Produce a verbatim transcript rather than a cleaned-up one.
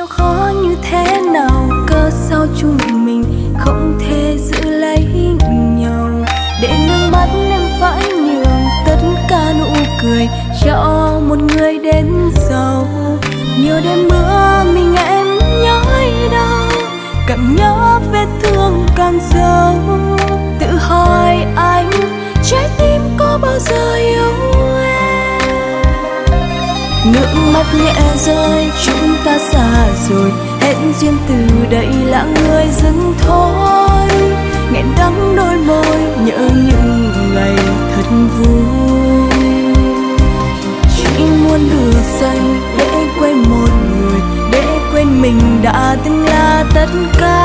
sao khó như thế nào, cớ sao chúng mình không thể giữ lấy nhau. Để nước mắt em phải nhường tất cả nụ cười cho một người đến giàu. Nhiều đêm mưa mình em nhói đau, càng nhớ vết thương càng sâu. Tự hỏi anh trái tim có bao giờ yêu em. Nước mắt nhẹ rơi chúng ta xa rồi, hết duyên từ đây là người dừng thôi. Nghẹn đắng đôi môi nhớ những ngày thật vui. Chỉ muốn được say để quên một người, để quên mình đã từng là tất cả.